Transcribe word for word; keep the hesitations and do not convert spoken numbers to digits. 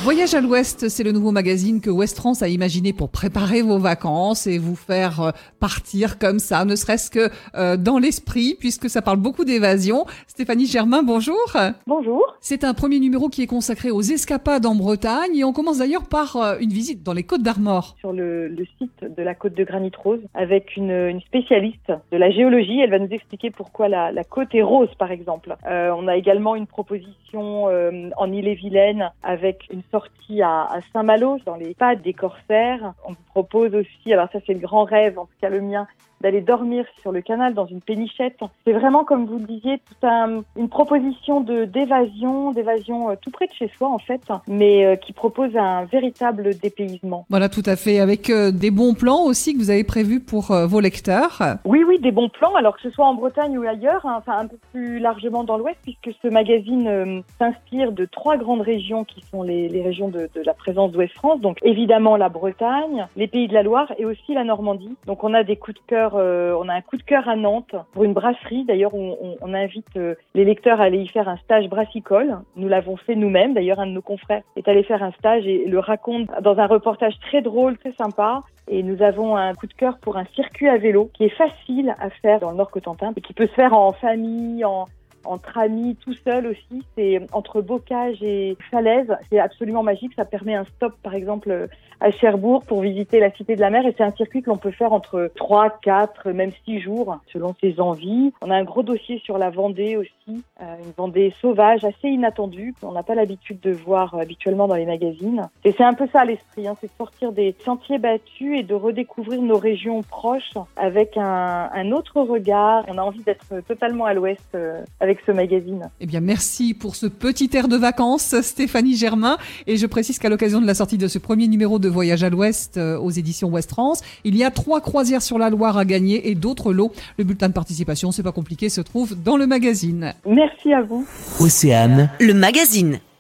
Voyage à l'Ouest, c'est le nouveau magazine que Ouest France a imaginé pour préparer vos vacances et vous faire euh, partir comme ça, ne serait-ce que euh, dans l'esprit, puisque ça parle beaucoup d'évasion. Stéphanie Germain, bonjour. Bonjour. C'est un premier numéro qui est consacré aux escapades en Bretagne et on commence d'ailleurs par euh, une visite dans les Côtes d'Armor. Sur le, le site de la côte de Granit Rose, avec une, une spécialiste de la géologie, elle va nous expliquer pourquoi la, la côte est rose, par exemple. Euh, on a également une proposition euh, en Ille-et-Vilaine avec une sortie à, à Saint-Malo, dans les pas des corsaires. On vous propose aussi, alors ça c'est le grand rêve, en tout cas le mien, d'aller dormir sur le canal dans une pénichette. C'est vraiment, comme vous le disiez, tout un, une proposition de d'évasion, d'évasion euh, tout près de chez soi en fait, mais euh, qui propose un véritable dépaysement. Voilà, tout à fait, avec euh, des bons plans aussi que vous avez prévus pour euh, vos lecteurs. Oui, oui, des bons plans, alors que ce soit en Bretagne ou ailleurs, hein, enfin un peu plus largement dans l'Ouest, puisque ce magazine euh, s'inspire de trois grandes régions qui sont les, les régions de, de la présence d'Ouest France, donc évidemment la Bretagne, les Pays de la Loire et aussi la Normandie. Donc on a des coups de cœur. Euh, on a un coup de cœur à Nantes pour une brasserie. D'ailleurs, on, on, on invite euh, les lecteurs à aller y faire un stage brassicole. Nous l'avons fait nous-mêmes. D'ailleurs, un de nos confrères est allé faire un stage et le raconte dans un reportage très drôle, très sympa. Et nous avons un coup de cœur pour un circuit à vélo qui est facile à faire dans le Nord-Cotentin et qui peut se faire en famille, en entre amis, tout seul aussi. C'est entre Bocage et Falaise. C'est absolument magique. Ça permet un stop, par exemple, à Cherbourg pour visiter la Cité de la Mer. Et c'est un circuit que l'on peut faire entre trois, quatre, même six jours, selon ses envies. On a un gros dossier sur la Vendée aussi. Euh, une Vendée sauvage, assez inattendue, qu'on n'a pas l'habitude de voir habituellement dans les magazines. Et c'est un peu ça l'esprit, hein, c'est de sortir des sentiers battus et de redécouvrir nos régions proches avec un, un autre regard. On a envie d'être totalement à l'ouest euh, avec ce magazine. Eh bien, merci pour ce petit air de vacances, Stéphanie Germain. Et je précise qu'à l'occasion de la sortie de ce premier numéro de Voyage à l'Ouest euh, aux éditions Ouest France, il y a trois croisières sur la Loire à gagner et d'autres lots. Le bulletin de participation, c'est pas compliqué, se trouve dans le magazine. Merci à vous. Océane, le magazine.